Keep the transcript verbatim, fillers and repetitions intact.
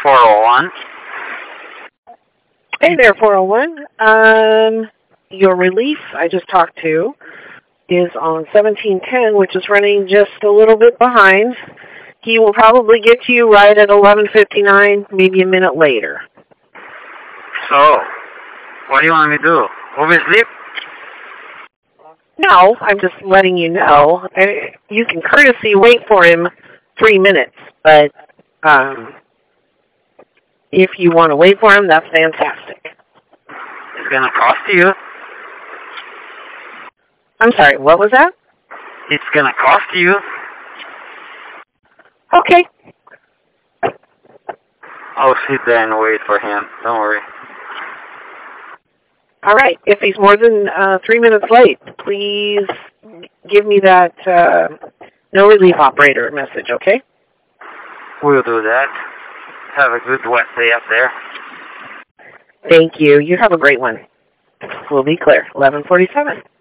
four oh one. Hey there, four oh one. Um, your relief I just talked to is on seventeen ten, which is running just a little bit behind. He will probably get to you right at eleven fifty-nine, maybe a minute later. So, what do you want me to do? Oversleep? No, I'm just letting you know. You can courtesy wait for him three minutes, but um, if you want to wait for him, that's fantastic. It's going to cost you. I'm sorry, what was that? It's going to cost you. Okay. I'll sit there and wait for him. Don't worry. All right. If he's more than uh, three minutes late, please give me that uh, no relief operator message, okay? We'll do that. Have a good wet day up there. Thank you. You have a great one. We'll be clear. eleven forty-seven.